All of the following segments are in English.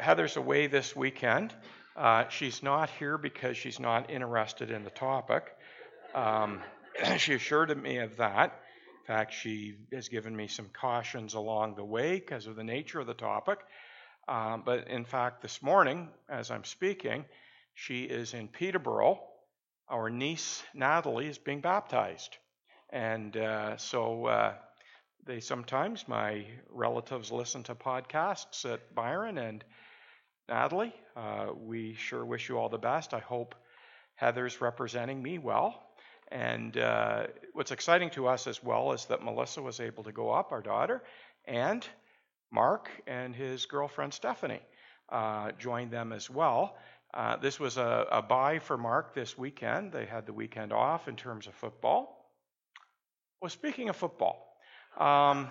Heather's away this weekend. She's not here because she's not interested in the topic. She assured me of that. In fact, she has given me some cautions along the way because of the nature of the topic. But in fact, this morning, as I'm speaking, she is in Peterborough. Our niece, Natalie, is being baptized. And so sometimes my relatives listen to podcasts at Byron. And Natalie, we sure wish you all the best. I hope Heather's representing me well. And what's exciting to us as well is that Melissa was able to go up, our daughter, and Mark and his girlfriend Stephanie joined them as well. This was a bye for Mark this weekend. They had the weekend off in terms of football. Well, speaking of football, and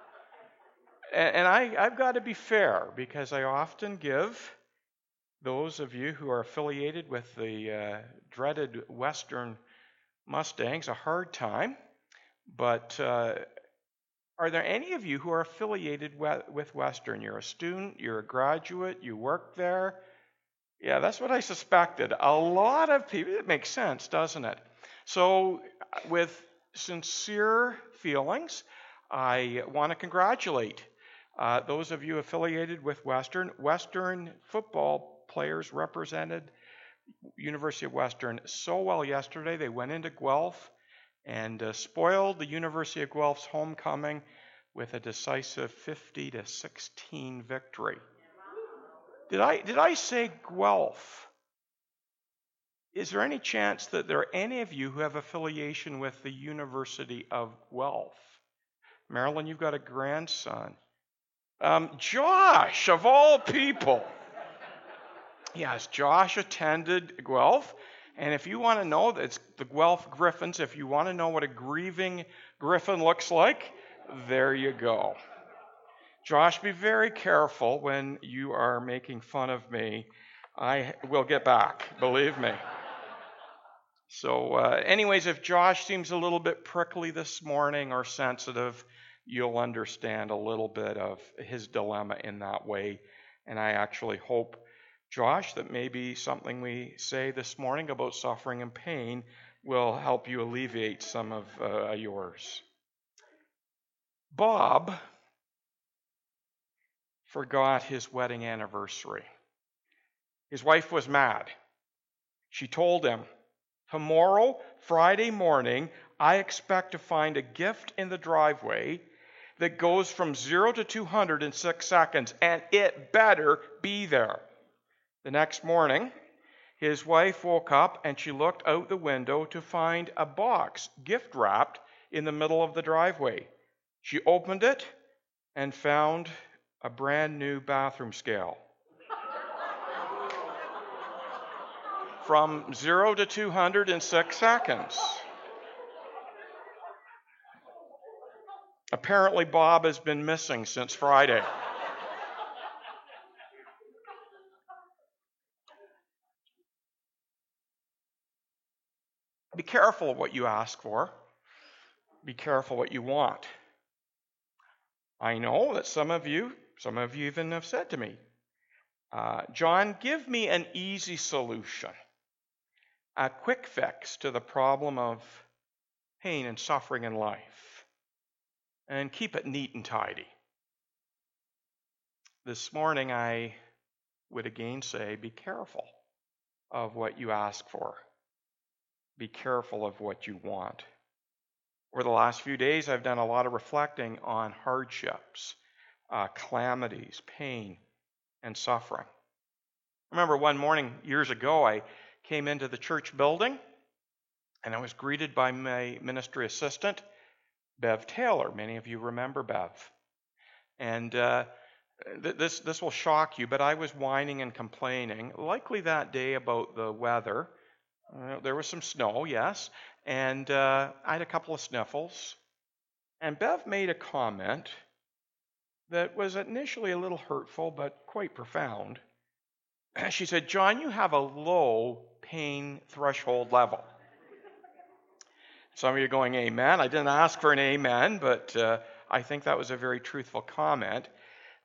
I've got to be fair because I often give those of you who are affiliated with the dreaded Western Mustangs a hard time, but are there any of you who are affiliated with Western? You're a student, you're a graduate, you work there? Yeah, that's what I suspected. A lot of people, it makes sense, doesn't it? So with sincere feelings, I want to congratulate those of you affiliated with Western. Western football players represented University of Western so well yesterday. They went into Guelph and spoiled the University of Guelph's homecoming with a decisive 50-16 victory. Did I say Guelph? Is there any chance that there are any of you who have affiliation with the University of Guelph? Marilyn, you've got a grandson. Josh, of all people. Yes, Josh attended Guelph. And if you want to know, it's the Guelph Griffins. If you want to know what a grieving griffin looks like, there you go. Josh, be very careful when you are making fun of me. I will get back, believe me. So anyways, if Josh seems a little bit prickly this morning or sensitive, you'll understand a little bit of his dilemma in that way. And I actually hope, Josh, that maybe something we say this morning about suffering and pain will help you alleviate some of yours. Bob forgot his wedding anniversary. His wife was mad. She told him, "Tomorrow, Friday morning, I expect to find a gift in the driveway that goes from 0 to 200 in 6 seconds, and it better be there." The next morning, his wife woke up and she looked out the window to find a box gift wrapped in the middle of the driveway. She opened it and found a brand new bathroom scale. From 0 to 200 in 6 seconds. Apparently, Bob has been missing since Friday. Be careful of what you ask for. Be careful what you want. I know that some of you even have said to me, "John, give me an easy solution, a quick fix to the problem of pain and suffering in life, and keep it neat and tidy." This morning, I would again say, be careful of what you ask for. Be careful of what you want. Over the last few days, I've done a lot of reflecting on hardships, calamities, pain, and suffering. I remember one morning years ago, I came into the church building, and I was greeted by my ministry assistant, Bev Taylor. Many of you remember Bev. And this will shock you, but I was whining and complaining, likely that day about the weather. There was some snow, yes, and I had a couple of sniffles. And Bev made a comment that was initially a little hurtful, but quite profound. She said, "John, you have a low pain threshold level." Some of you are going, "Amen." I didn't ask for an amen, but I think that was a very truthful comment.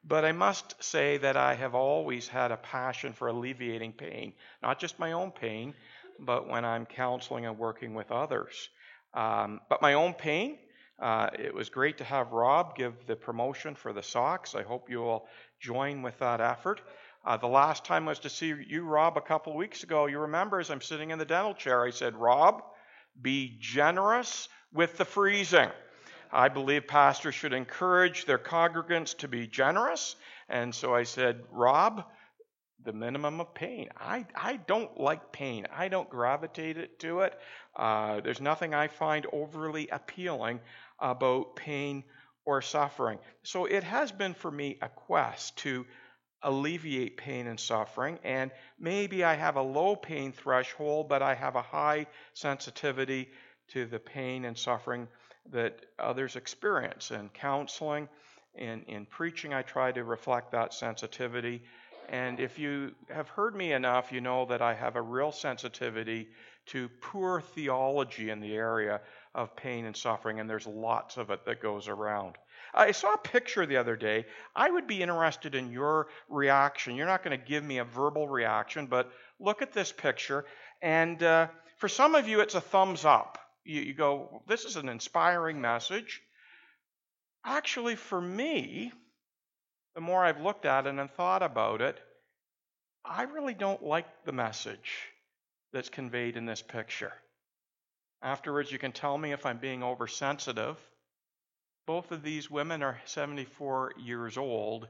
But I must say that I have always had a passion for alleviating pain, not just my own pain, but when I'm counseling and working with others. But my own pain, it was great to have Rob give the promotion for the socks. I hope you will join with that effort. The last time was to see you, Rob, a couple of weeks ago. You remember, as I'm sitting in the dental chair, I said, Rob, be generous with the freezing. I believe pastors should encourage their congregants to be generous. And so I said, Rob, the minimum of pain. I don't like pain. I don't gravitate to it. There's nothing I find overly appealing about pain or suffering. So it has been for me a quest to alleviate pain and suffering. And maybe I have a low pain threshold, but I have a high sensitivity to the pain and suffering that others experience. In counseling and in preaching, I try to reflect that sensitivity. And if you have heard me enough, you know that I have a real sensitivity to poor theology in the area of pain and suffering, and there's lots of it that goes around. I saw a picture the other day. I would be interested in your reaction. You're not going to give me a verbal reaction, but look at this picture. And for some of you, it's a thumbs up. You go, this is an inspiring message. Actually, for me, the more I've looked at it and thought about it, I really don't like the message that's conveyed in this picture. Afterwards, you can tell me if I'm being oversensitive. Both of these women are 74 years old.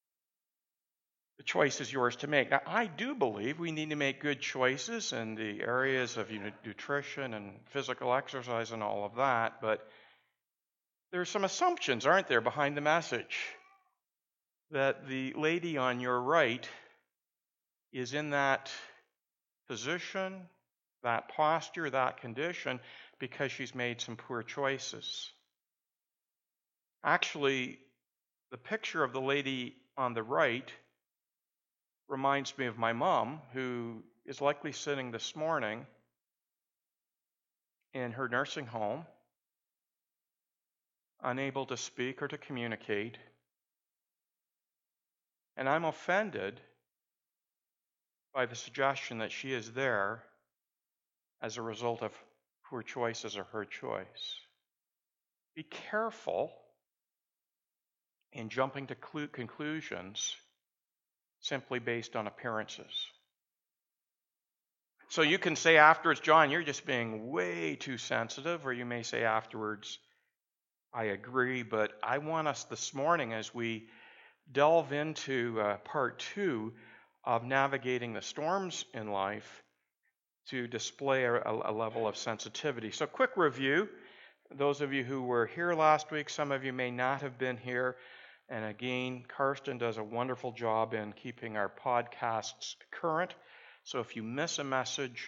The choice is yours to make. Now, I do believe we need to make good choices in the areas of nutrition and physical exercise and all of that, but there's some assumptions, aren't there, behind the message? That the lady on your right is in that position, that posture, that condition, because she's made some poor choices. Actually, the picture of the lady on the right reminds me of my mom, who is likely sitting this morning in her nursing home, unable to speak or to communicate. And I'm offended by the suggestion that she is there as a result of poor choices or her choice. Be careful in jumping to conclusions simply based on appearances. So you can say afterwards, John, you're just being way too sensitive, or you may say afterwards, I agree, but I want us this morning, as we delve into part 2 of navigating the storms in life, to display a level of sensitivity. So quick review. Those of you who were here last week, some of you may not have been here. And again, Karsten does a wonderful job in keeping our podcasts current. So if you miss a message,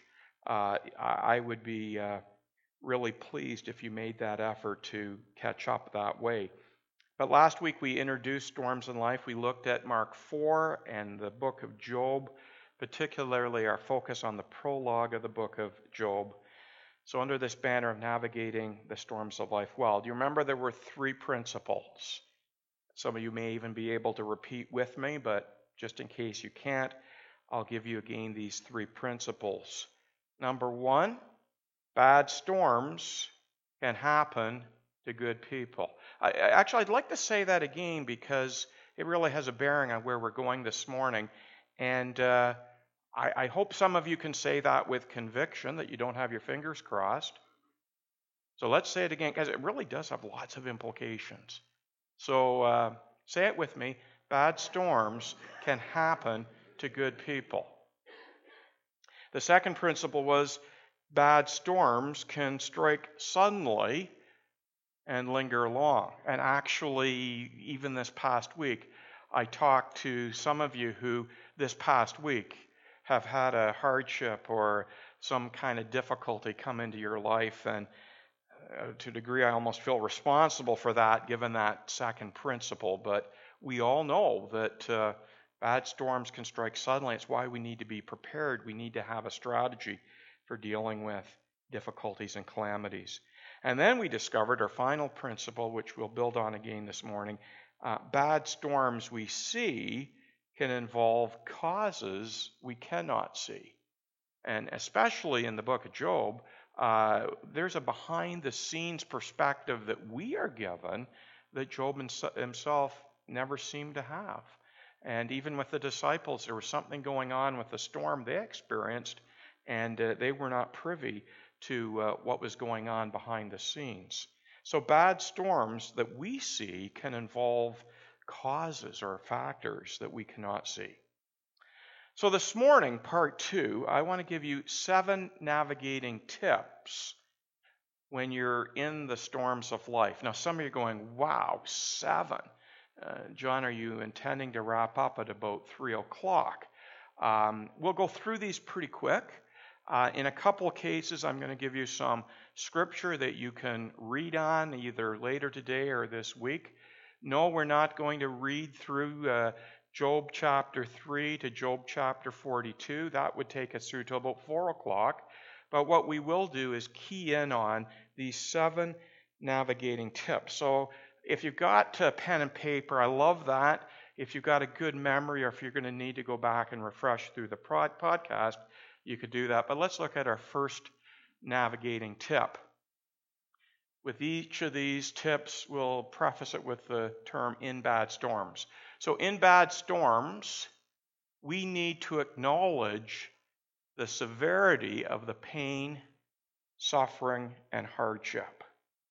I would be really pleased if you made that effort to catch up that way. But last week we introduced storms in life. We looked at Mark 4 and the book of Job, particularly our focus on the prologue of the book of Job. So under this banner of navigating the storms of life well, do you remember there were 3 principles? Some of you may even be able to repeat with me, but just in case you can't, I'll give you again these 3 principles. Number 1, bad storms can happen to good people. I'd like to say that again because it really has a bearing on where we're going this morning. And I hope some of you can say that with conviction, that you don't have your fingers crossed. So let's say it again, because it really does have lots of implications. So say it with me. Bad storms can happen to good people. The second principle was bad storms can strike suddenly and linger long. And actually, even this past week, I talked to some of you who this past week have had a hardship or some kind of difficulty come into your life, and to a degree I almost feel responsible for that given that second principle. But we all know that bad storms can strike suddenly. It's why we need to be prepared. We need to have a strategy for dealing with difficulties and calamities. And then we discovered our final principle, which we'll build on again this morning, Bad storms we see can involve causes we cannot see. And especially in the book of Job, there's a behind-the-scenes perspective that we are given that Job himself never seemed to have. And even with the disciples, there was something going on with the storm they experienced, and they were not privy to what was going on behind the scenes. So bad storms that we see can involve causes or factors that we cannot see. So this morning, part 2, I want to give you 7 navigating tips when you're in the storms of life. Now, some of you are going, wow, 7. John, are you intending to wrap up at about 3 o'clock? We'll go through these pretty quick. In a couple of cases, I'm going to give you some scripture that you can read on either later today or this week. No, we're not going to read through Job chapter 3 to Job chapter 42. That would take us through to about 4 o'clock. But what we will do is key in on these 7 navigating tips. So if you've got pen and paper, I love that. If you've got a good memory or if you're going to need to go back and refresh through the podcast, you could do that. But let's look at our first navigating tip. With each of these tips, we'll preface it with the term in bad storms. So in bad storms, we need to acknowledge the severity of the pain, suffering, and hardship.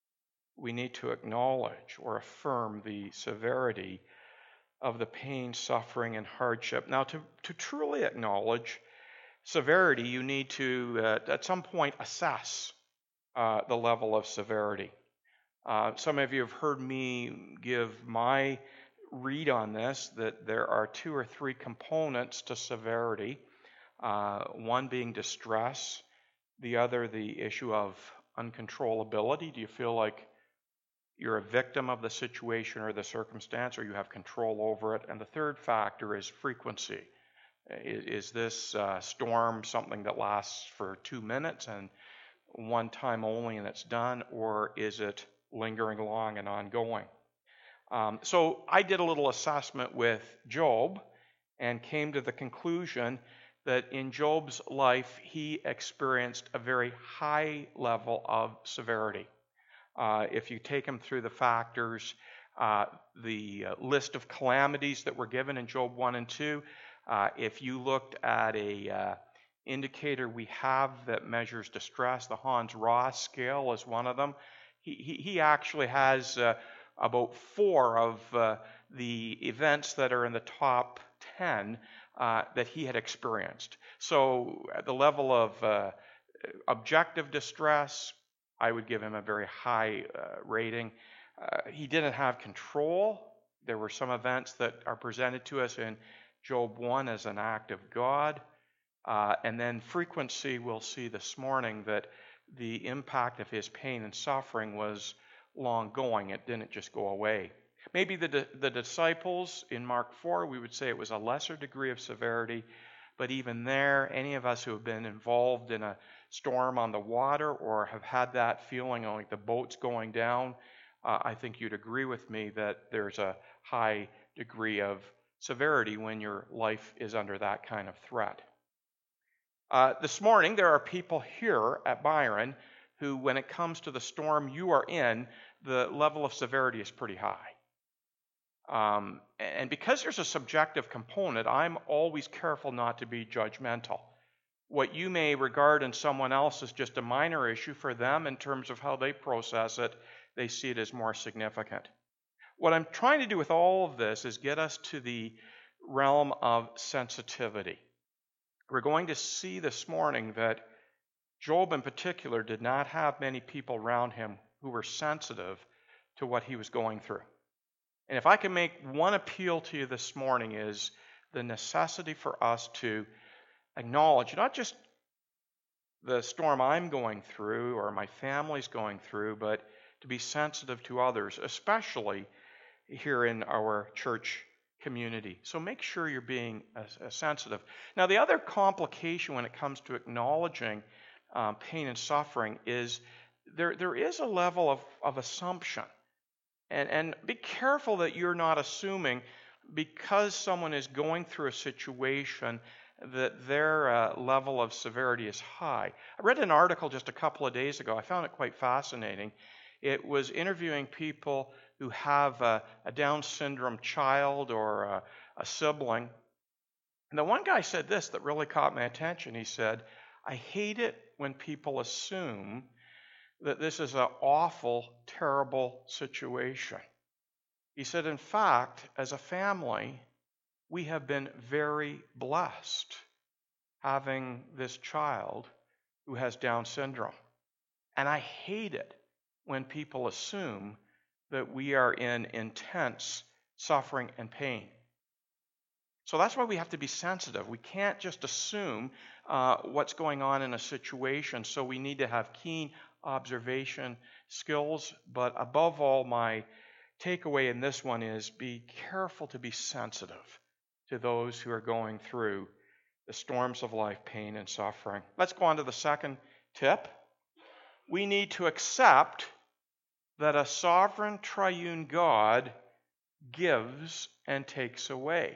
We need to acknowledge or affirm the severity of the pain, suffering, and hardship. Now, to truly acknowledge severity, you need to, at some point, assess the level of severity. Some of you have heard me give my read on this, that there are 2 or 3 components to severity, one being distress, the other the issue of uncontrollability. Do you feel like you're a victim of the situation or the circumstance, or you have control over it? And the third factor is frequency. Is this storm something that lasts for 2 minutes and one time only and it's done, or is it lingering long and ongoing? So I did a little assessment with Job and came to the conclusion that in Job's life, he experienced a very high level of severity. If you take him through the factors, the list of calamities that were given in Job 1 and 2, if you looked at a indicator we have that measures distress, the Hans Ross scale is one of them. He actually has about 4 of the events that are in the top 10 that he had experienced. So at the level of objective distress, I would give him a very high rating. He didn't have control. There were some events that are presented to us in Job 1 as an act of God. And then frequency, we'll see this morning that the impact of his pain and suffering was long going. It didn't just go away. Maybe the disciples in Mark 4, we would say it was a lesser degree of severity. But even there, any of us who have been involved in a storm on the water or have had that feeling like the boat's going down, I think you'd agree with me that there's a high degree of severity when your life is under that kind of threat. This morning, there are people here at Byron who, when it comes to the storm you are in, the level of severity is pretty high. And because there's a subjective component, I'm always careful not to be judgmental. What you may regard in someone else as just a minor issue, for them, in terms of how they process it, they see it as more significant. What I'm trying to do with all of this is get us to the realm of sensitivity. We're going to see this morning that Job in particular did not have many people around him who were sensitive to what he was going through. And if I can make one appeal to you this morning, is the necessity for us to acknowledge not just the storm I'm going through or my family's going through, but to be sensitive to others, especially here in our church community. So make sure you're being sensitive. Now, the other complication when it comes to acknowledging pain and suffering is there is a level of assumption. And be careful that you're not assuming because someone is going through a situation that their level of severity is high. I read an article just a couple of days ago. I found it quite fascinating. It was interviewing people who have a Down syndrome child or a sibling. And the one guy said this that really caught my attention. He said, I hate it when people assume that this is an awful, terrible situation. He said, in fact, as a family, we have been very blessed having this child who has Down syndrome. And I hate it when people assume that we are in intense suffering and pain. So that's why we have to be sensitive. We can't just assume what's going on in a situation. So we need to have keen observation skills. But above all, my takeaway in this one is be careful to be sensitive to those who are going through the storms of life, pain, and suffering. Let's go on to the second tip. We need to accept that a sovereign triune God gives and takes away.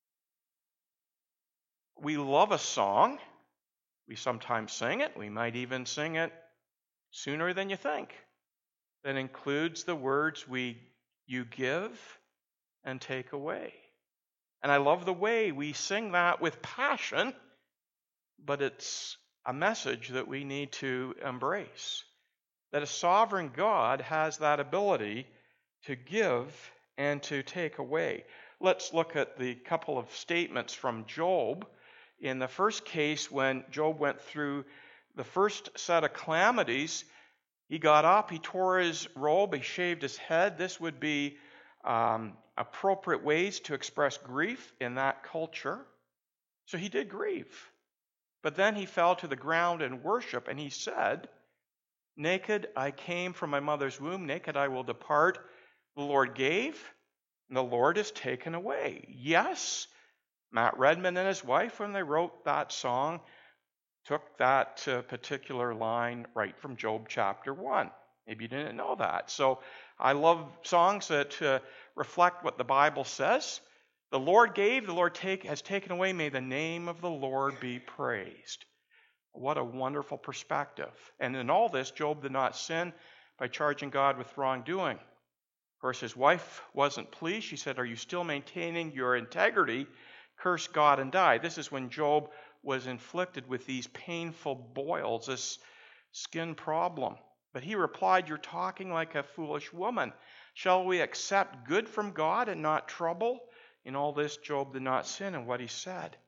We love a song. We sometimes sing it. We might even sing it sooner than you think. That includes the words you give and take away. And I love the way we sing that with passion, but it's a message that we need to embrace. That a sovereign God has that ability to give and to take away. Let's look at the couple of statements from Job. In the first case, when Job went through the first set of calamities, he got up, he tore his robe, he shaved his head. This would be appropriate ways to express grief in that culture. So he did grieve. But then he fell to the ground in worship, and he said, naked I came from my mother's womb, naked I will depart. The Lord gave, and the Lord has taken away. Yes, Matt Redman and his wife, when they wrote that song, took that particular line right from Job chapter 1. Maybe you didn't know that. So I love songs that reflect what the Bible says. The Lord gave, the Lord has taken away. May the name of the Lord be praised. What a wonderful perspective. And in all this, Job did not sin by charging God with wrongdoing. Of course, his wife wasn't pleased. She said, are you still maintaining your integrity? Curse God and die. This is when Job was inflicted with these painful boils, this skin problem. But he replied, you're talking like a foolish woman. Shall we accept good from God and not trouble? In all this, Job did not sin in what he said.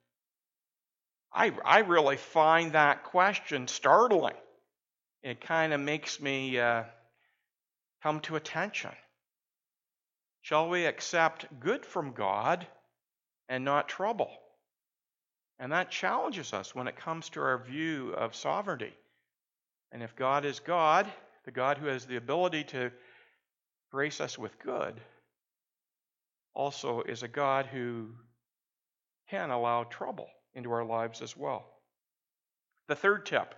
I really find that question startling. It kind of makes me come to attention. Shall we accept good from God and not trouble? And that challenges us when it comes to our view of sovereignty. And if God is God, the God who has the ability to grace us with good, also is a God who can allow trouble into our lives as well. The third tip.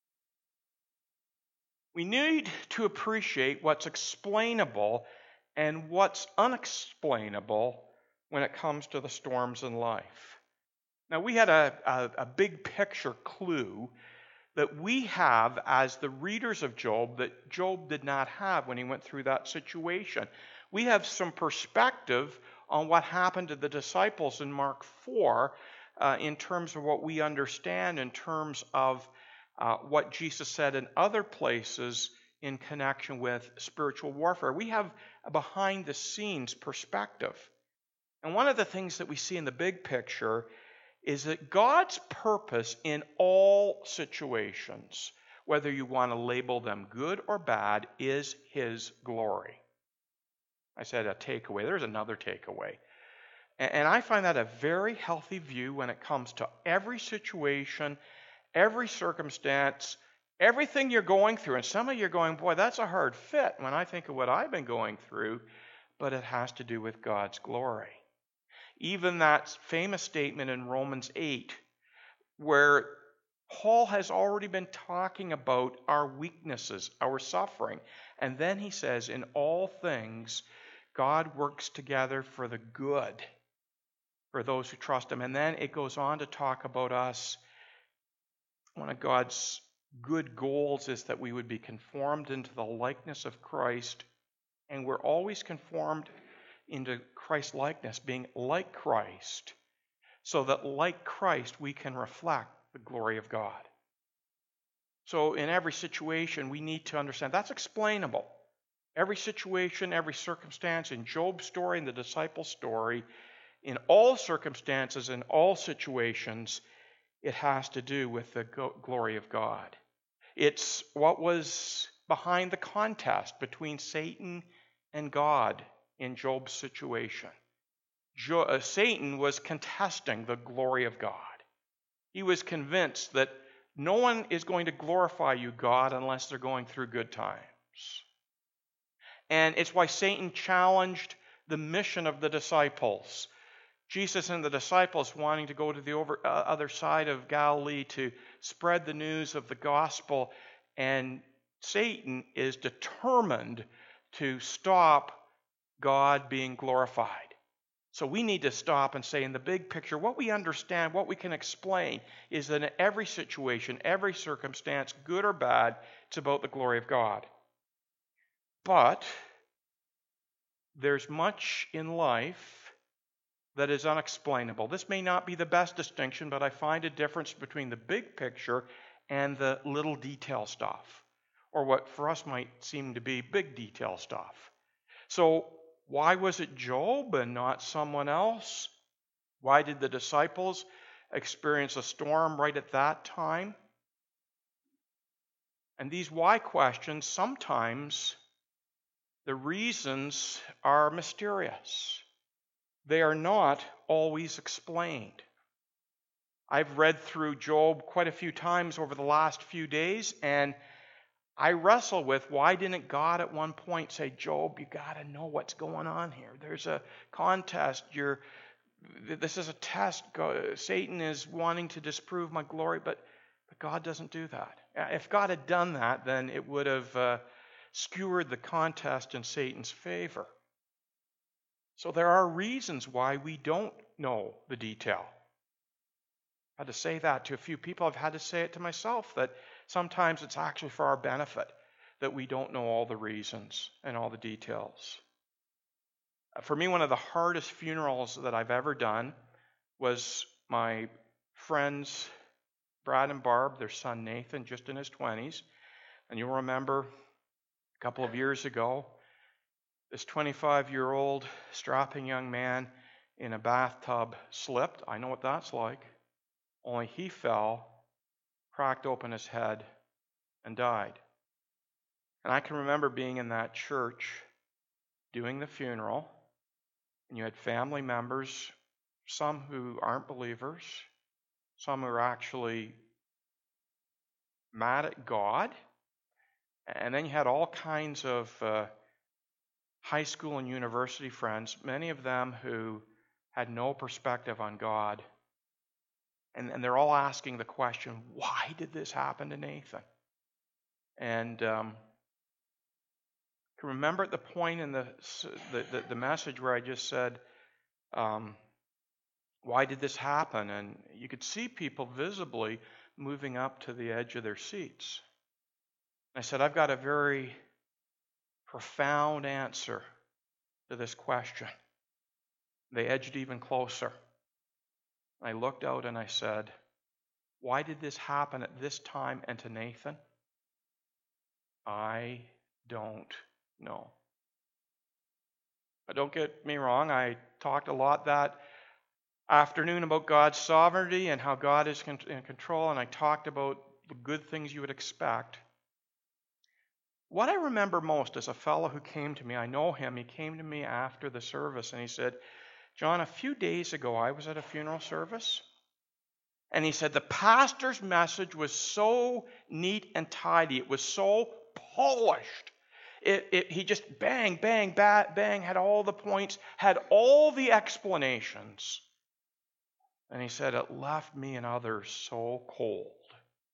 We need to appreciate what's explainable and what's unexplainable when it comes to the storms in life. Now, we had a big picture clue that we have as the readers of Job that Job did not have when he went through that situation. We have some perspective on what happened to the disciples in Mark 4 in terms of what we understand in terms of what Jesus said in other places in connection with spiritual warfare. We have a behind-the-scenes perspective. And one of the things that we see in the big picture is that God's purpose in all situations, whether you want to label them good or bad, is His glory. I said a takeaway. There's another takeaway. And I find that a very healthy view when it comes to every situation, every circumstance, everything you're going through. And some of you are going, boy, that's a hard fit when I think of what I've been going through. But it has to do with God's glory. Even that famous statement in Romans 8, where Paul has already been talking about our weaknesses, our suffering. And then he says, in all things, God works together for the good for those who trust him. And then it goes on to talk about us. One of God's good goals is that we would be conformed into the likeness of Christ. And we're always conformed into Christ's likeness, being like Christ, so that like Christ we can reflect the glory of God. So in every situation we need to understand that's explainable. Every situation, every circumstance, in Job's story, in the disciples' story, in all circumstances, in all situations, it has to do with the glory of God. It's what was behind the contest between Satan and God in Job's situation. Satan was contesting the glory of God. He was convinced that no one is going to glorify you, God, unless they're going through good times. And it's why Satan challenged the mission of the disciples. Jesus and the disciples wanting to go to the other side of Galilee to spread the news of the gospel. And Satan is determined to stop God being glorified. So we need to stop and say, in the big picture, what we understand, what we can explain, is that in every situation, every circumstance, good or bad, it's about the glory of God. But there's much in life that is unexplainable. This may not be the best distinction, but I find a difference between the big picture and the little detail stuff, or what for us might seem to be big detail stuff. So why was it Job and not someone else? Why did the disciples experience a storm right at that time? And these why questions, sometimes the reasons are mysterious. They are not always explained. I've read through Job quite a few times over the last few days, and I wrestle with, why didn't God at one point say, Job, you got to know what's going on here. There's a contest. This is a test. Satan is wanting to disprove my glory, but God doesn't do that. If God had done that, then it would have skewered the contest in Satan's favor. So there are reasons why we don't know the detail. I've had to say that to a few people. I've had to say it to myself, that sometimes it's actually for our benefit that we don't know all the reasons and all the details. For me, one of the hardest funerals that I've ever done was my friends Brad and Barb, their son Nathan, just in his 20s. And you'll remember a couple of years ago, this 25-year-old strapping young man in a bathtub slipped. I know what that's like. Only he fell, cracked open his head, and died. And I can remember being in that church doing the funeral, and you had family members, some who aren't believers, some who are actually mad at God, and then you had all kinds of high school and university friends, many of them who had no perspective on God. And they're all asking the question, why did this happen to Nathan? And I can remember at the point in the message where I just said, why did this happen? And you could see people visibly moving up to the edge of their seats. I said, I've got a very profound answer to this question. They edged even closer. I looked out and I said, why did this happen at this time and to Nathan? I don't know. But don't get me wrong, I talked a lot that afternoon about God's sovereignty and how God is in control, and I talked about the good things you would expect. What I remember most is a fellow who came to me. I know him. He came to me after the service and he said, John, a few days ago I was at a funeral service, and he said the pastor's message was so neat and tidy. It was so polished. He just bang, bang, bang, had all the points, had all the explanations. And he said it left me and others so cold.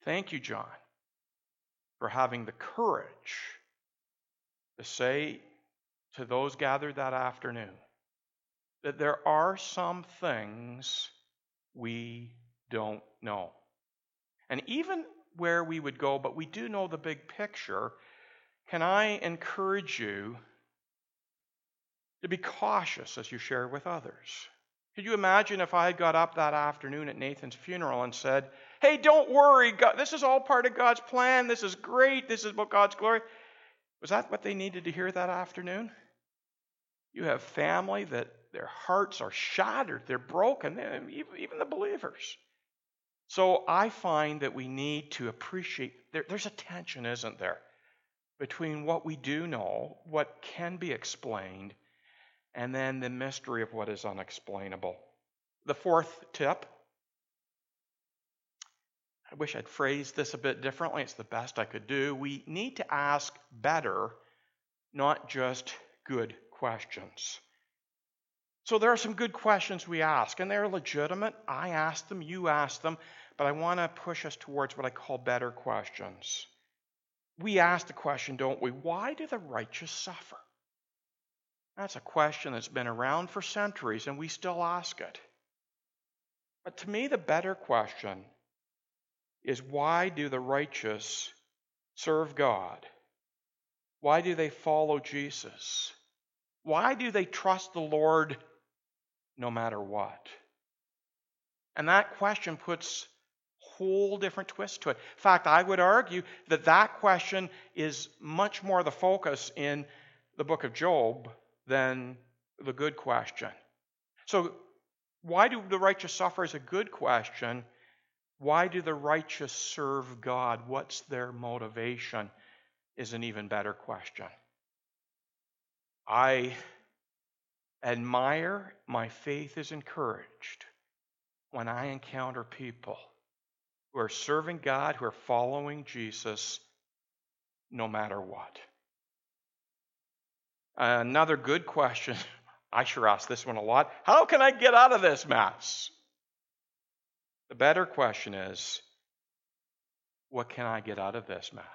Thank you, John, for having the courage to say to those gathered that afternoon that there are some things we don't know. And even where we would go, but we do know the big picture, can I encourage you to be cautious as you share with others? Could you imagine if I had got up that afternoon at Nathan's funeral and said, hey, don't worry, God, this is all part of God's plan, this is great, this is about God's glory? Was that what they needed to hear that afternoon? You have family that their hearts are shattered, they're broken, even the believers. So I find that we need to appreciate, there's a tension, isn't there, between what we do know, what can be explained, and then the mystery of what is unexplainable. The fourth tip, I wish I'd phrased this a bit differently. It's the best I could do. We need to ask better, not just good questions. So there are some good questions we ask, and they're legitimate. I ask them, you ask them, but I want to push us towards what I call better questions. We ask the question, don't we, why do the righteous suffer? That's a question that's been around for centuries, and we still ask it. But to me, the better question is, why do the righteous serve God? Why do they follow Jesus? Why do they trust the Lord no matter what? And that question puts a whole different twist to it. In fact, I would argue that that question is much more the focus in the book of Job than the good question. So, why do the righteous suffer is a good question. Why do the righteous serve God? What's their motivation is an even better question. I admire, my faith is encouraged when I encounter people who are serving God, who are following Jesus no matter what. Another good question, I sure ask this one a lot, how can I get out of this mess? The better question is, what can I get out of this mess?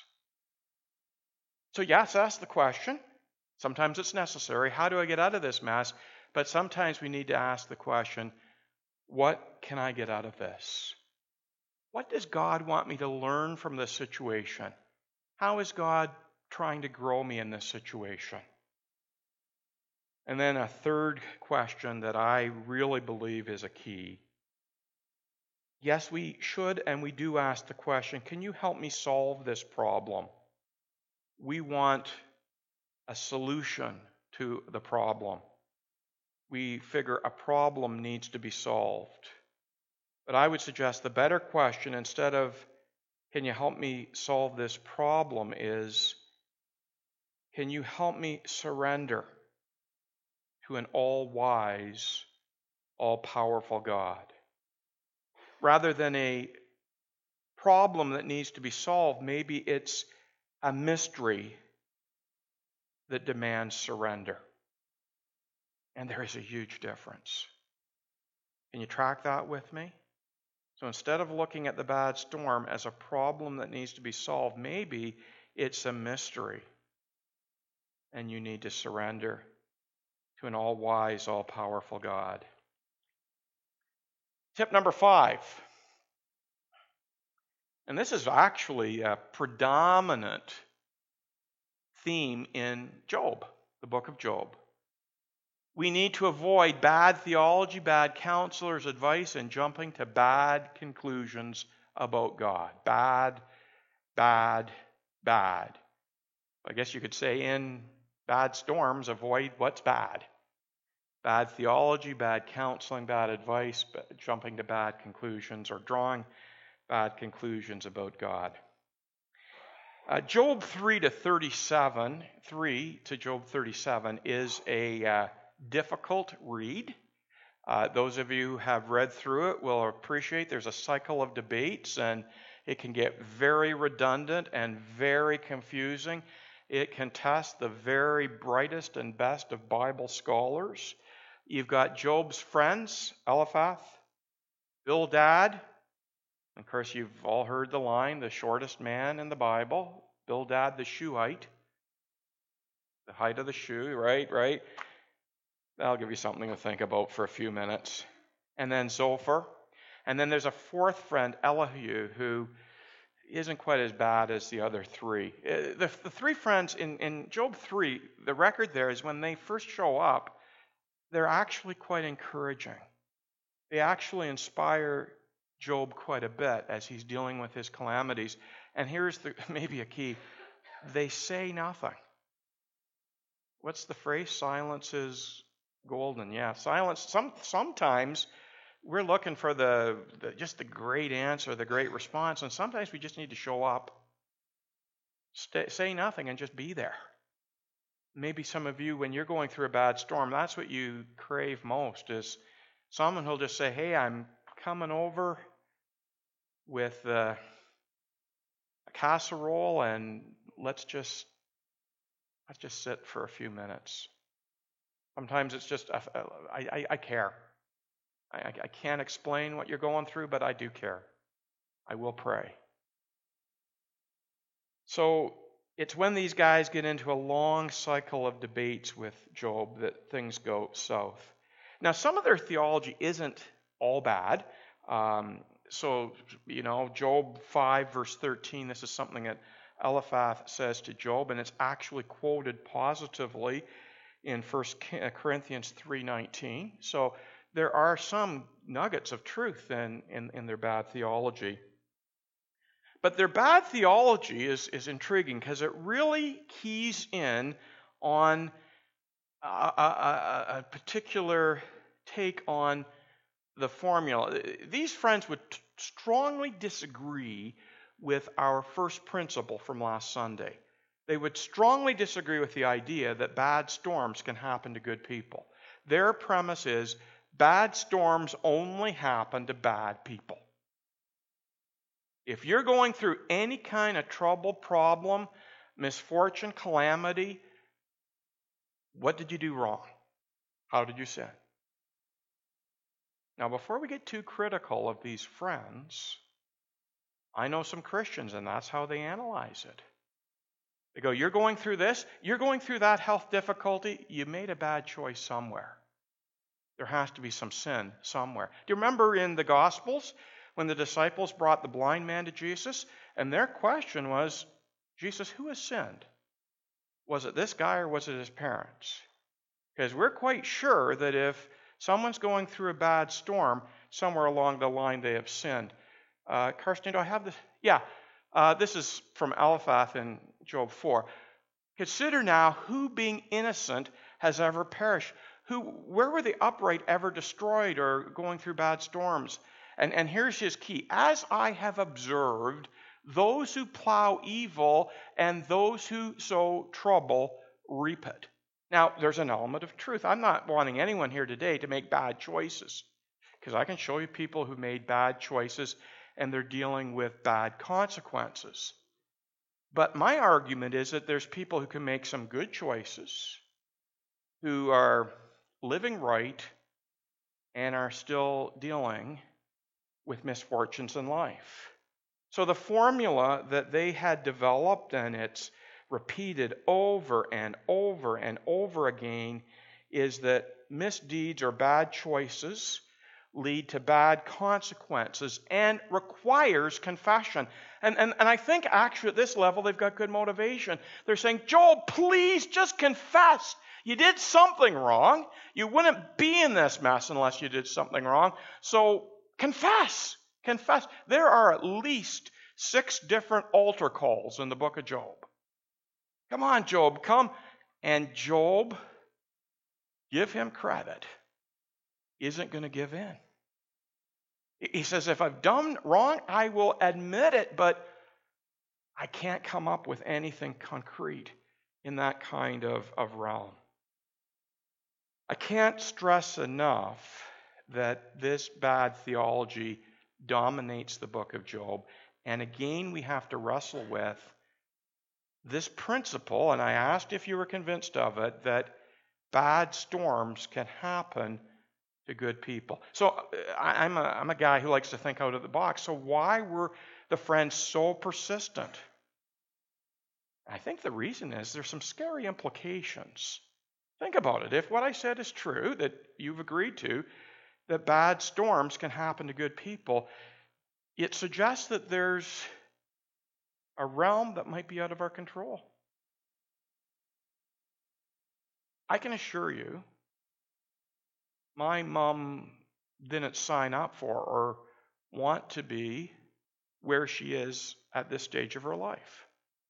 So yes, ask the question. Sometimes it's necessary. How do I get out of this mess? But sometimes we need to ask the question, what can I get out of this? What does God want me to learn from this situation? How is God trying to grow me in this situation? And then a third question that I really believe is a key. Yes, we should and we do ask the question, can you help me solve this problem? We want a solution to the problem. We figure a problem needs to be solved. But I would suggest the better question, instead of, can you help me solve this problem, is, can you help me surrender to an all-wise, all-powerful God? Rather than a problem that needs to be solved, maybe it's a mystery that demands surrender. And there is a huge difference. Can you track that with me? So instead of looking at the bad storm as a problem that needs to be solved, maybe it's a mystery. And you need to surrender to an all-wise, all-powerful God. Tip number 5. And this is actually a predominant theme in Job, the book of Job. We need to avoid bad theology, bad counselors' advice, and jumping to bad conclusions about God. Bad, bad, bad. I guess you could say in bad storms, avoid what's bad. Bad theology, bad counseling, bad advice, jumping to bad conclusions, or drawing bad conclusions about God. Job 3 to Job 37 is a difficult read. Those of you who have read through it will appreciate there's a cycle of debates, and it can get very redundant and very confusing. It can test the very brightest and best of Bible scholars. You've got Job's friends, Eliphaz, Bildad, Of course, you've all heard the line, the shortest man in the Bible, Bildad the Shuhite. The height of the shoe, right? That'll give you something to think about for a few minutes. And then Zophar. And then there's a fourth friend, Elihu, who isn't quite as bad as the other three. The three friends in Job 3, the record there is when they first show up, they're actually quite encouraging. They actually inspire Job quite a bit as he's dealing with his calamities. And here's maybe a key. They say nothing. What's the phrase? Silence is golden. Yeah, silence. Sometimes we're looking for just the great answer, the great response, and sometimes we just need to show up, say nothing, and just be there. Maybe some of you, when you're going through a bad storm, that's what you crave most, is someone who'll just say, hey, I'm coming over with a casserole, and let's just sit for a few minutes. Sometimes it's just, I care. I can't explain what you're going through, but I do care. I will pray. So it's when these guys get into a long cycle of debates with Job that things go south. Now, some of their theology isn't all bad. Job 5, verse 13, this is something that Eliphaz says to Job, and it's actually quoted positively in 1 Corinthians 3:19. So there are some nuggets of truth in their bad theology. But their bad theology is intriguing because it really keys in on a particular take on the formula. These friends would strongly disagree with our first principle from last Sunday. They would strongly disagree with the idea that bad storms can happen to good people. Their premise is bad storms only happen to bad people. If you're going through any kind of trouble, problem, misfortune, calamity, what did you do wrong? How did you sin? Now, before we get too critical of these friends, I know some Christians, and that's how they analyze it. They go, you're going through this, you're going through that health difficulty, you made a bad choice somewhere. There has to be some sin somewhere. Do you remember in the Gospels when the disciples brought the blind man to Jesus, and their question was, Jesus, who has sinned? Was it this guy or was it his parents? Because we're quite sure that if someone's going through a bad storm, somewhere along the line they have sinned. Karsten, do I have this? Yeah. This is from Eliphaz in Job 4. Consider now who being innocent has ever perished. Where were the upright ever destroyed or going through bad storms? And here's his key. As I have observed, those who plow evil and those who sow trouble reap it. Now, there's an element of truth. I'm not wanting anyone here today to make bad choices, because I can show you people who made bad choices and they're dealing with bad consequences. But my argument is that there's people who can make some good choices, who are living right and are still dealing with misfortunes in life. So the formula that they had developed, and it's repeated over and over and over again, is that misdeeds or bad choices lead to bad consequences and requires confession. And I think actually at this level they've got good motivation. They're saying, Job, please just confess. You did something wrong. You wouldn't be in this mess unless you did something wrong. So confess. Confess. There are at least 6 different altar calls in the book of Job. Come on, Job, come. And Job, give him credit, isn't going to give in. He says, if I've done wrong, I will admit it, but I can't come up with anything concrete in that kind of realm. I can't stress enough that this bad theology dominates the book of Job. And again, we have to wrestle with this principle, and I asked if you were convinced of it, that bad storms can happen to good people. So I'm a guy who likes to think out of the box. So why were the friends so persistent? I think the reason is there's some scary implications. Think about it. If what I said is true, that you've agreed to, that bad storms can happen to good people, it suggests that there's a realm that might be out of our control. I can assure you, my mom didn't sign up for or want to be where she is at this stage of her life.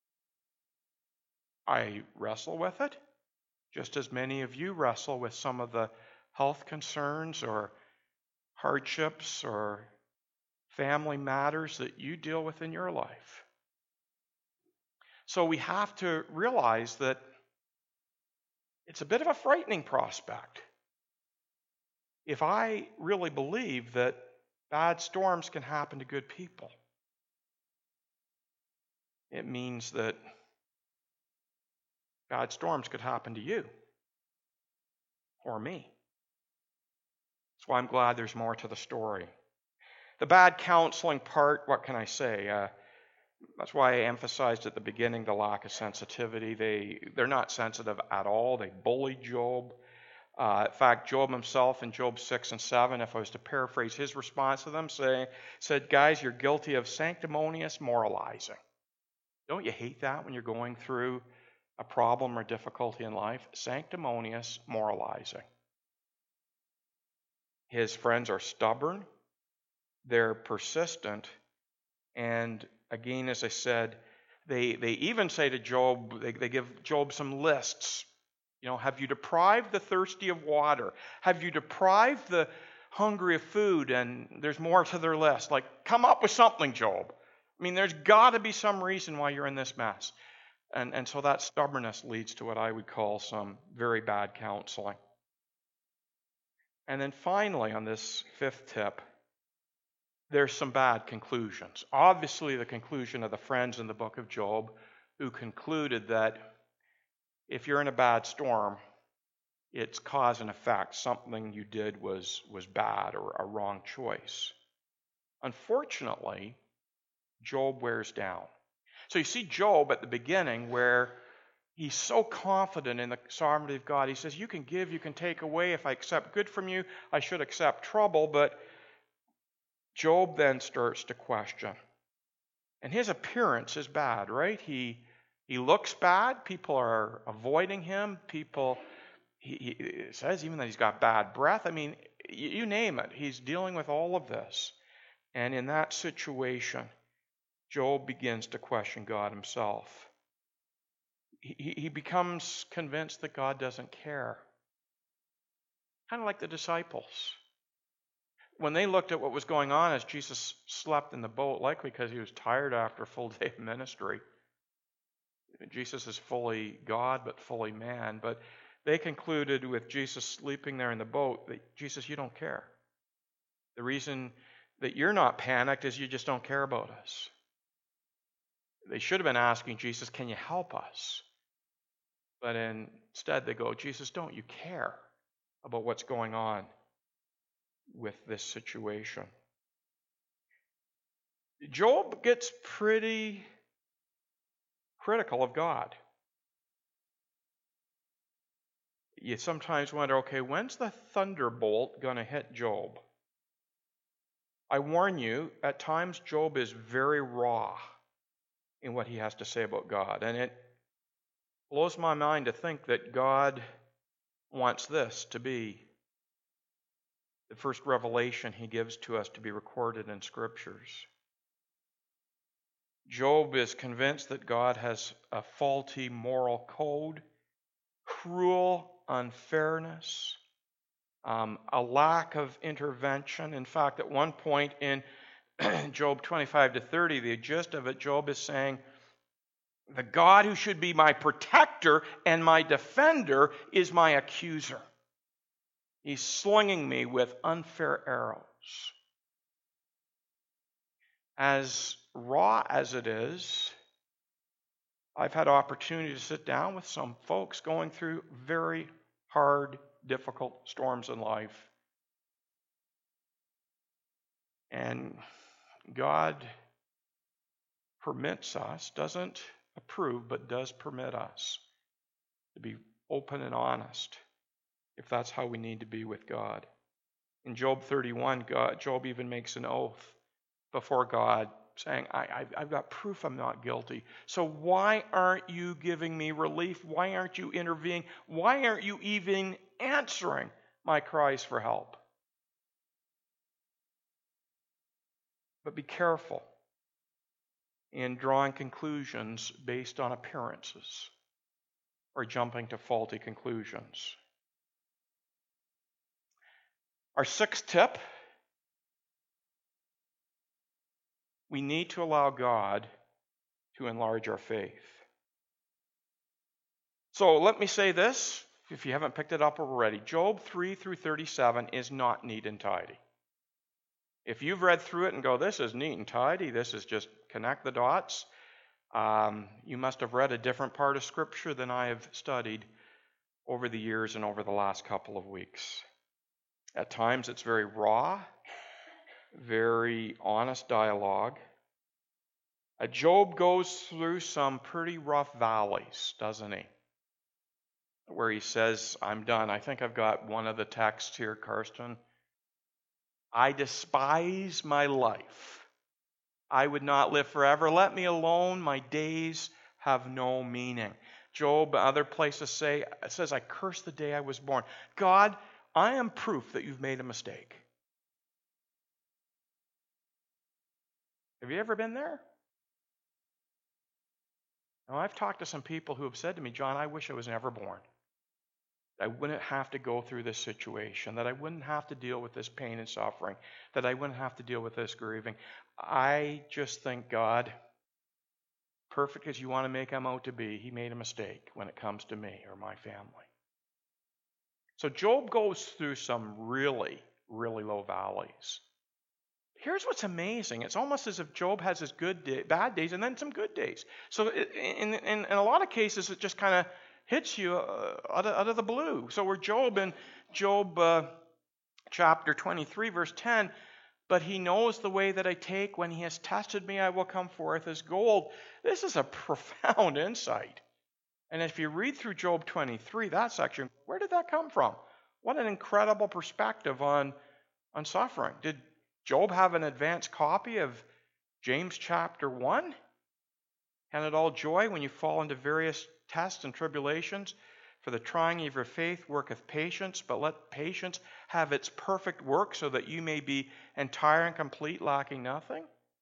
I wrestle with it, just as many of you wrestle with some of the health concerns or hardships or family matters that you deal with in your life. So we have to realize that it's a bit of a frightening prospect. If I really believe that bad storms can happen to good people, it means that bad storms could happen to you or me. That's why I'm glad there's more to the story. The bad counseling part, what can I say? That's why I emphasized at the beginning the lack of sensitivity. They're not sensitive at all. They bullied Job. In fact, Job himself in Job 6 and 7, if I was to paraphrase his response to them, said, guys, you're guilty of sanctimonious moralizing. Don't you hate that when you're going through a problem or difficulty in life? Sanctimonious moralizing. His friends are stubborn. They're persistent. And again, as I said, they even say to Job, they give Job some lists. You know, have you deprived the thirsty of water? Have you deprived the hungry of food? And there's more to their list. Like, come up with something, Job. I mean, there's got to be some reason why you're in this mess. And so that stubbornness leads to what I would call some very bad counseling. And then finally, on this fifth tip, there's some bad conclusions. Obviously, the conclusion of the friends in the book of Job who concluded that if you're in a bad storm, it's cause and effect. Something you did was bad or a wrong choice. Unfortunately, Job wears down. So you see Job at the beginning where he's so confident in the sovereignty of God. He says, you can give, you can take away. If I accept good from you, I should accept trouble. But Job then starts to question. And his appearance is bad, right? He looks bad. People are avoiding him. He says even that he's got bad breath. I mean, you name it. He's dealing with all of this. And in that situation, Job begins to question God himself. He becomes convinced that God doesn't care. Kind of like the disciples. When they looked at what was going on as Jesus slept in the boat, likely because he was tired after a full day of ministry. Jesus is fully God, but fully man. But they concluded with Jesus sleeping there in the boat that, Jesus, you don't care. The reason that you're not panicked is you just don't care about us. They should have been asking Jesus, can you help us? But instead they go, Jesus, don't you care about what's going on with this situation? Job gets pretty critical of God. You sometimes wonder, okay, when's the thunderbolt going to hit Job? I warn you, at times Job is very raw in what he has to say about God. And it blows my mind to think that God wants this to be the first revelation he gives to us to be recorded in Scriptures. Job is convinced that God has a faulty moral code, cruel unfairness, a lack of intervention. In fact, at one point in Job 25 to 30, the gist of it, Job is saying, the God who should be my protector and my defender is my accuser. He's slinging me with unfair arrows. As raw as it is, I've had opportunity to sit down with some folks going through very hard, difficult storms in life. And God permits us, doesn't approve, but does permit us to be open and honest if that's how we need to be with God. In Job 31, Job even makes an oath before God saying, I've got proof I'm not guilty. So why aren't you giving me relief? Why aren't you intervening? Why aren't you even answering my cries for help? But be careful in drawing conclusions based on appearances or jumping to faulty conclusions. Our sixth tip, we need to allow God to enlarge our faith. So let me say this, if you haven't picked it up already. Job 3 through 37 is not neat and tidy. If you've read through it and go, this is neat and tidy, this is just connect the dots, you must have read a different part of Scripture than I have studied over the years and over the last couple of weeks. At times it's very raw, very honest dialogue. Job goes through some pretty rough valleys, doesn't he? Where he says, I'm done. I think I've got one of the texts here, Karsten. I despise my life. I would not live forever. Let me alone. My days have no meaning. Job, other places says, I curse the day I was born. God, I am proof that you've made a mistake. Have you ever been there? Now, I've talked to some people who have said to me, John, I wish I was never born. I wouldn't have to go through this situation, that I wouldn't have to deal with this pain and suffering, that I wouldn't have to deal with this grieving. I just think God, perfect as you want to make him out to be, he made a mistake when it comes to me or my family. So Job goes through some really, really low valleys. Here's what's amazing. It's almost as if Job has his bad days and then some good days. So in a lot of cases, it just kind of hits you out of the blue. So we're Job in Job chapter 23, verse 10. But he knows the way that I take. When he has tested me, I will come forth as gold. This is a profound insight. And if you read through Job 23, that section, where did that come from? What an incredible perspective on suffering. Did Job have an advanced copy of James chapter 1? Count it all joy when you fall into various tests and tribulations, for the trying of your faith worketh patience, but let patience have its perfect work, so that you may be entire and complete, lacking nothing.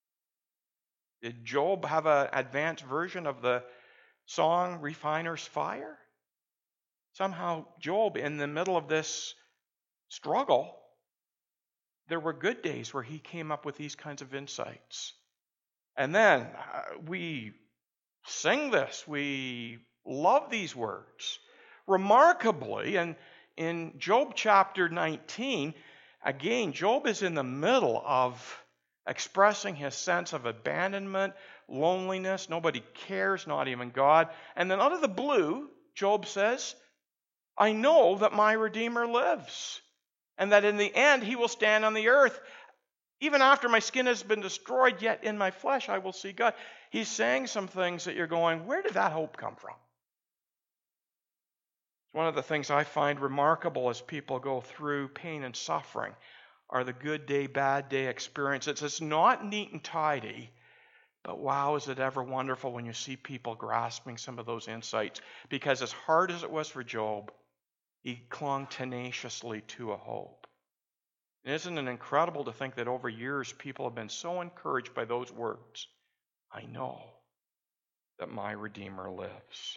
Did Job have an advanced version of the song Refiner's Fire? Somehow Job, in the middle of this struggle, there were good days where he came up with these kinds of insights. And then we sing this, we love these words. Remarkably, and in Job chapter 19, again, Job is in the middle of expressing his sense of abandonment, loneliness, nobody cares, not even God. And then out of the blue, Job says, I know that my Redeemer lives, and that in the end he will stand on the earth. Even after my skin has been destroyed, yet in my flesh I will see God. He's saying some things that you're going, where did that hope come from? It's one of the things I find remarkable as people go through pain and suffering are the good day, bad day experiences. It's not neat and tidy, but wow, is it ever wonderful when you see people grasping some of those insights. Because as hard as it was for Job, he clung tenaciously to a hope. And isn't it incredible to think that over years people have been so encouraged by those words? I know that my Redeemer lives.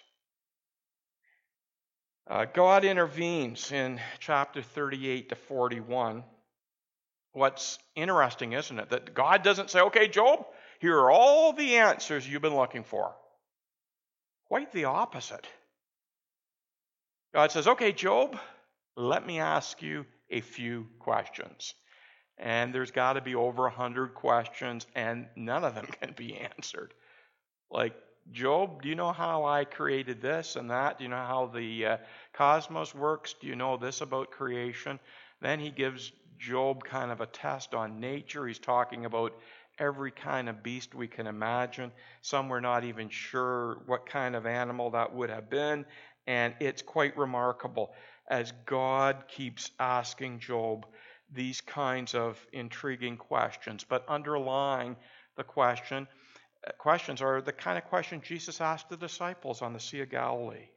God intervenes in chapter 38 to 41. What's interesting, isn't it, that God doesn't say, okay, Job, here are all the answers you've been looking for. Quite the opposite. God says, okay, Job, let me ask you a few questions. And there's got to be over 100 questions, and none of them can be answered. Like, Job, do you know how I created this and that? Do you know how the cosmos works? Do you know this about creation? Then he gives Job kind of a test on nature. He's talking about every kind of beast we can imagine. Some we're not even sure what kind of animal that would have been. And it's quite remarkable as God keeps asking Job these kinds of intriguing questions. But underlying the questions are the kind of questions Jesus asked the disciples on the Sea of Galilee.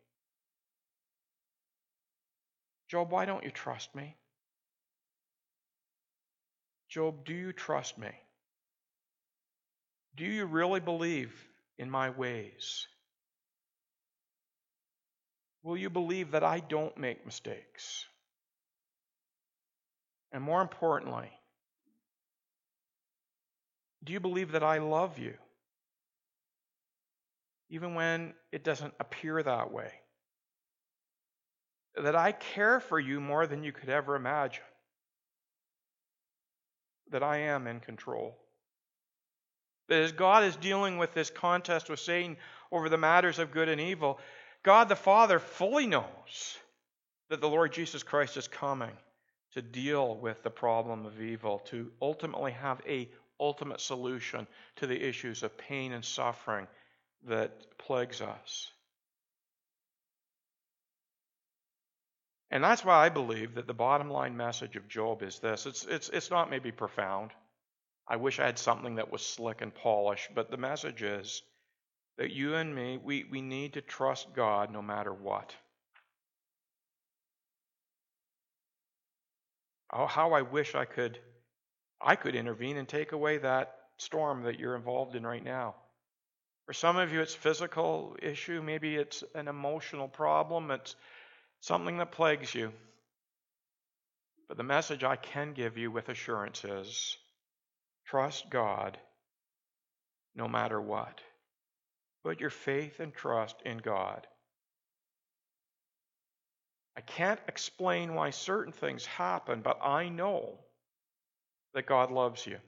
Job, why don't you trust me? Job, do you trust me? Do you really believe in my ways? Will you believe that I don't make mistakes? And more importantly, do you believe that I love you? Even when it doesn't appear that way. That I care for you more than you could ever imagine. That I am in control. That as God is dealing with this contest with Satan over the matters of good and evil, God the Father fully knows that the Lord Jesus Christ is coming to deal with the problem of evil, to ultimately have an ultimate solution to the issues of pain and suffering that plagues us. And that's why I believe that the bottom line message of Job is this. It's not maybe profound. I wish I had something that was slick and polished, but the message is that you and me, we need to trust God no matter what. Oh, how I wish I could intervene and take away that storm that you're involved in right now. For some of you, it's a physical issue. Maybe it's an emotional problem. It's something that plagues you. But the message I can give you with assurance is, trust God no matter what. Put your faith and trust in God. I can't explain why certain things happen, but I know that God loves you.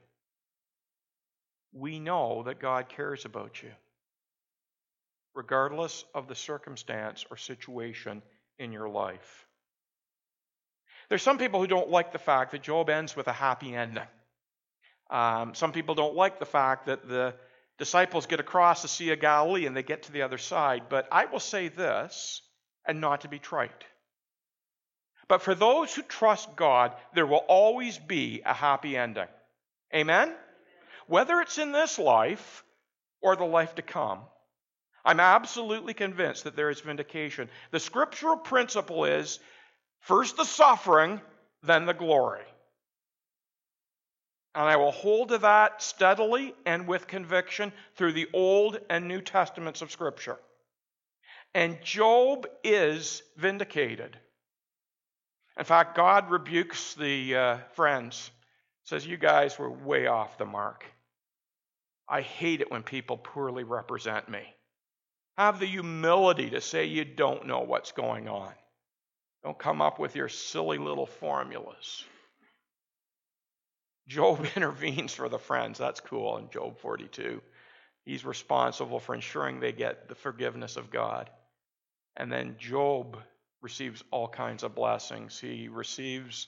We know that God cares about you, regardless of the circumstance or situation in your life. There's some people who don't like the fact that Job ends with a happy ending. Some people don't like the fact that the disciples get across the Sea of Galilee and they get to the other side. But I will say this, and not to be trite. But for those who trust God, there will always be a happy ending. Amen? Whether it's in this life or the life to come, I'm absolutely convinced that there is vindication. The scriptural principle is first the suffering, then the glory. And I will hold to that steadily and with conviction through the Old and New Testaments of Scripture. And Job is vindicated. In fact, God rebukes the friends. Says, you guys were way off the mark. I hate it when people poorly represent me. Have the humility to say you don't know what's going on. Don't come up with your silly little formulas. Job intervenes for the friends. That's cool in Job 42. He's responsible for ensuring they get the forgiveness of God. And then Job receives all kinds of blessings. He receives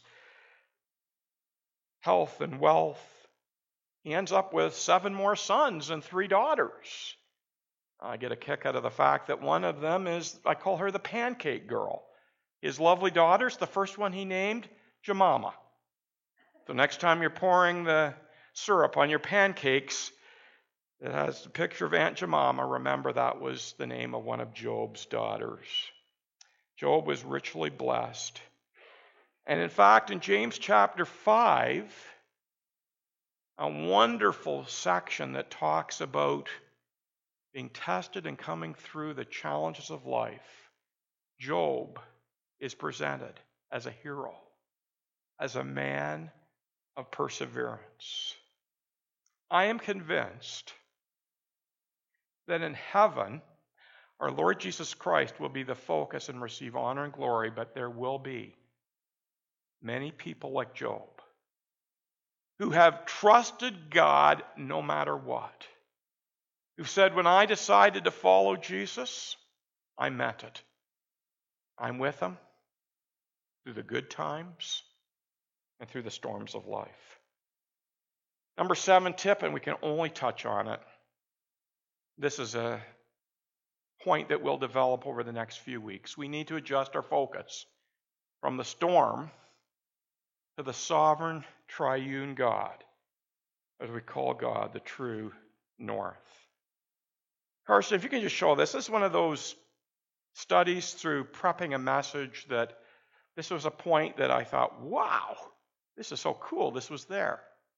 health and wealth. He ends up with 7 more sons and 3 daughters. I get a kick out of the fact that one of them is, I call her the pancake girl. His lovely daughters, the first one he named Jemima. So next time you're pouring the syrup on your pancakes, it has the picture of Aunt Jemima. Remember, that was the name of one of Job's daughters. Job was richly blessed. And in fact, in James chapter 5, a wonderful section that talks about being tested and coming through the challenges of life, Job is presented as a hero, as a man of perseverance. I am convinced that in heaven, our Lord Jesus Christ will be the focus and receive honor and glory, but there will be many people like Job who have trusted God no matter what, who said, when I decided to follow Jesus, I meant it. I'm with him through the good times and through the storms of life. Number 7 tip, and we can only touch on it. This is a point that we'll develop over the next few weeks. We need to adjust our focus from the storm to the sovereign triune God, as we call God the true north. Carson, if you can just show this. This is one of those studies through prepping a message that this was a point that I thought, wow, this is so cool. This was there.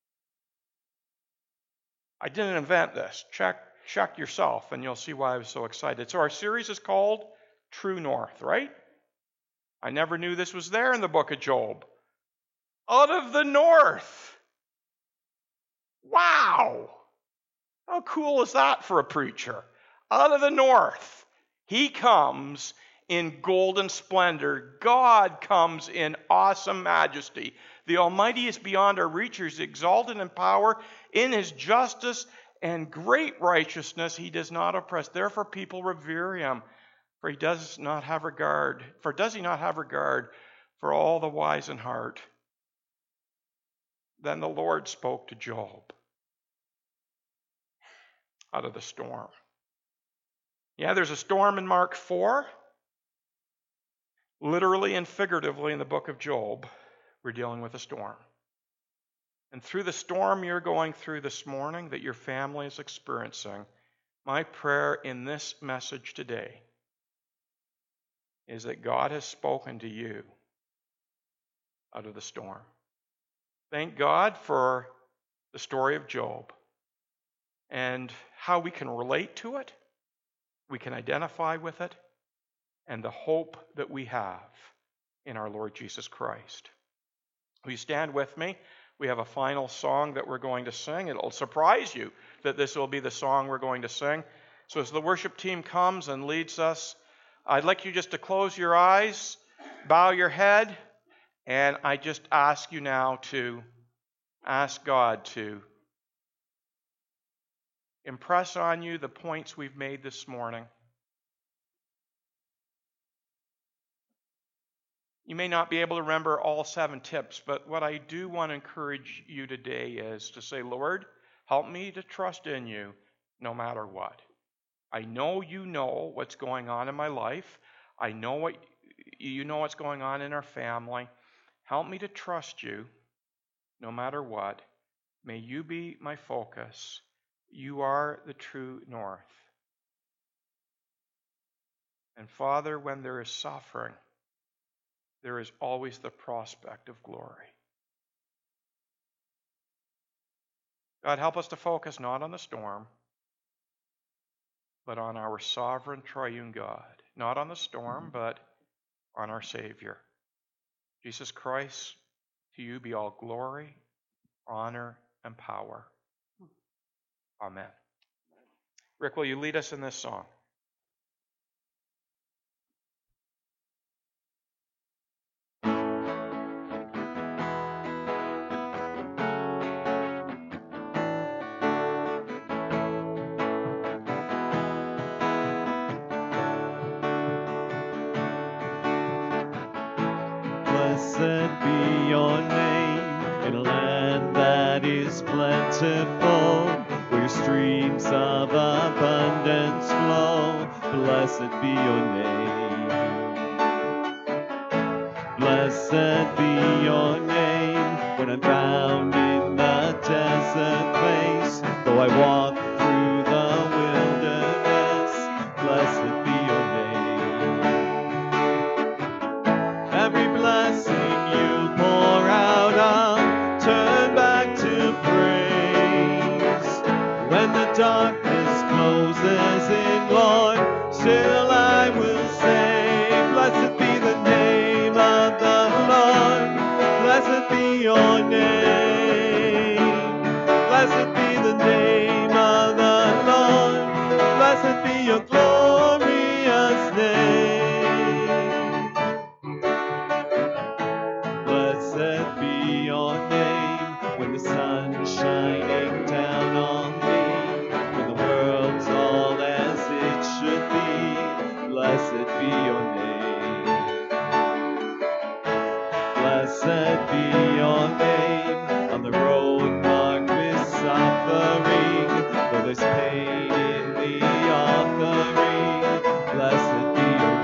I didn't invent this. Check yourself, and you'll see why I was so excited. So our series is called True North, right? I never knew this was there in the book of Job. Out of the north. Wow. How cool is that for a preacher? Out of the north. He comes in golden splendor. God comes in awesome majesty. The Almighty is beyond our reach. He's exalted in power. In his justice and great righteousness, he does not oppress. Therefore, people revere him. For does he not have regard for all the wise in heart? Then the Lord spoke to Job out of the storm. Yeah, there's a storm in Mark 4. Literally and figuratively in the book of Job, we're dealing with a storm. And through the storm you're going through this morning, that your family is experiencing, my prayer in this message today is that God has spoken to you out of the storm. Thank God for the story of Job and how we can relate to it, we can identify with it, and the hope that we have in our Lord Jesus Christ. Will you stand with me? We have a final song that we're going to sing. It'll surprise you that this will be the song we're going to sing. So as the worship team comes and leads us, I'd like you just to close your eyes, bow your head, and I just ask you now to ask God to impress on you the points we've made this morning. You may not be able to remember all 7 tips, but what I do want to encourage you today is to say, Lord, help me to trust in you no matter what. I know you know what's going on in my life. I know you know what's going on in our family. Help me to trust you no matter what. May you be my focus. You are the true north. And Father, when there is suffering, there is always the prospect of glory. God, help us to focus not on the storm, but on our sovereign triune God. Not on the storm, but on our Savior. Jesus Christ, to you be all glory, honor, and power. Amen. Rick, will you lead us in this song? Blessed be your name in a land that is plentiful, where streams of abundance flow. Blessed be your name. Blessed be your name when I'm found in the desert place. Though I walk through the wilderness, blessed be your name. Every blessing you pour out, I'll turn back to praise. When the darkness closes in, Lord, still I will say, blessed be the name of the Lord. Blessed be your name. Blessed be the name of the Lord. Blessed be your glorious name. Blessed be your name when the sun's shining down on me, when the world's all as it should be. Blessed be your name. Blessed be your suffering, though there's pain in the offering, blessed be your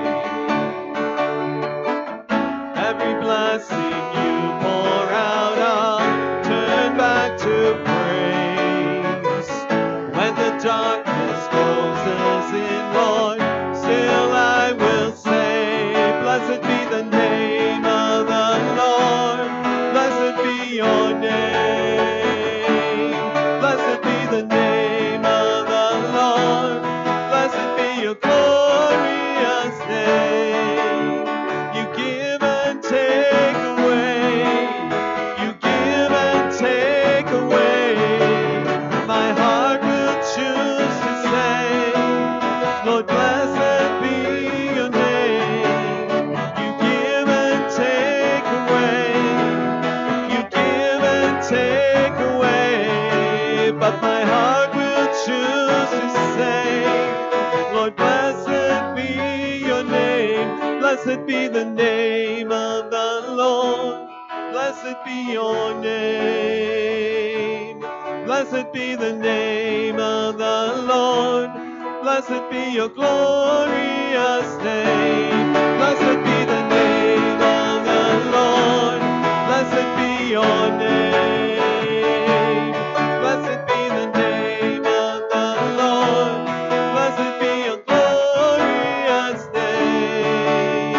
name. Every blessing you pour out, I'll turn back to praise. When the darkness closes in, Lord, still I will say, blessed be the name of the Lord. Blessed be your name. Blessed be the name of the Lord. Blessed be your glorious name. You give and take away. You give and take away. My heart will choose to say, Lord, blessed be your name. You give and take away. You give and take away. But my heart will choose to say, Lord, blessed be your name. Blessed be the name of the Lord. Blessed be your name. Blessed be the name of the Lord. Blessed be your glorious name. Blessed be the name of the Lord. Blessed be your name. Blessed be the name of the Lord. Blessed be your glorious name.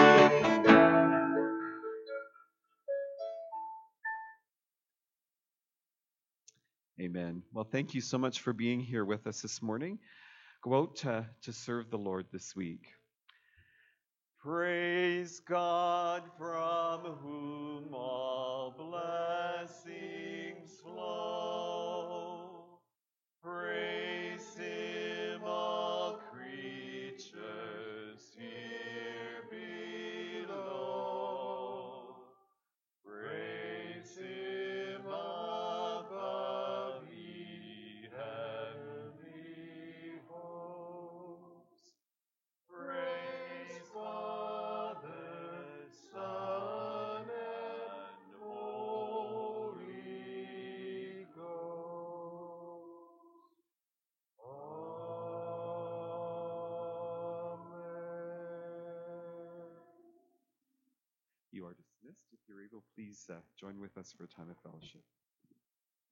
Amen. Well, thank you so much for being here with us this morning. Go out to serve the Lord this week. Praise God from whom all blessings flow. Praise Him, all creatures here below. Praise Him above, ye heavenly hosts. Praise Father, Son, and Holy Ghost. Amen. You are dismissed. If you're able, please join with us for a time of fellowship.